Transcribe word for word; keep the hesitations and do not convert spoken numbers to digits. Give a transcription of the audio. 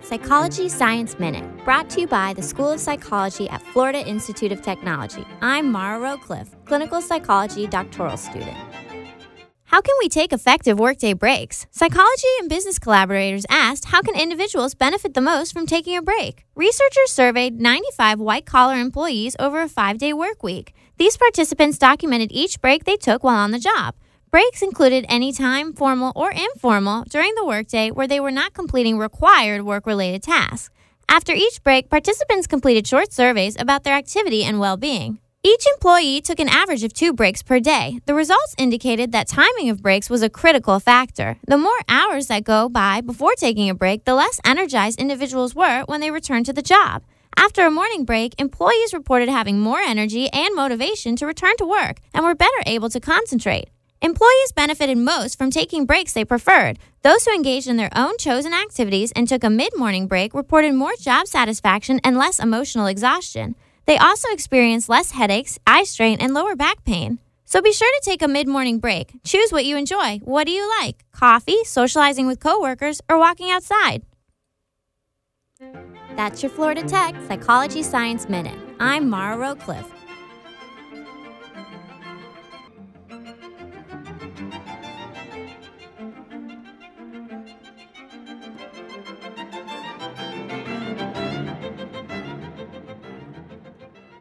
Psychology Science Minute, brought to you by the School of Psychology at Florida Institute of Technology. I'm Mara Rowcliffe, clinical psychology doctoral student. How can we take effective workday breaks? Psychology and business collaborators asked, how can individuals benefit the most from taking a break? Researchers surveyed ninety-five white-collar employees over a five-day work week. These participants documented each break they took while on the job. Breaks included any time, formal or informal, during the workday where they were not completing required work-related tasks. After each break, participants completed short surveys about their activity and well-being. Each employee took an average of two breaks per day. The results indicated that timing of breaks was a critical factor. The more hours that go by before taking a break, the less energized individuals were when they returned to the job. After a morning break, employees reported having more energy and motivation to return to work and were better able to concentrate. Employees benefited most from taking breaks they preferred. Those who engaged in their own chosen activities and took a mid-morning break reported more job satisfaction and less emotional exhaustion. They also experienced less headaches, eye strain, and lower back pain. So be sure to take a mid-morning break. Choose what you enjoy. What do you like? Coffee, socializing with coworkers, or walking outside? That's your Florida Tech Psychology Science Minute. I'm Mara Rowcliffe,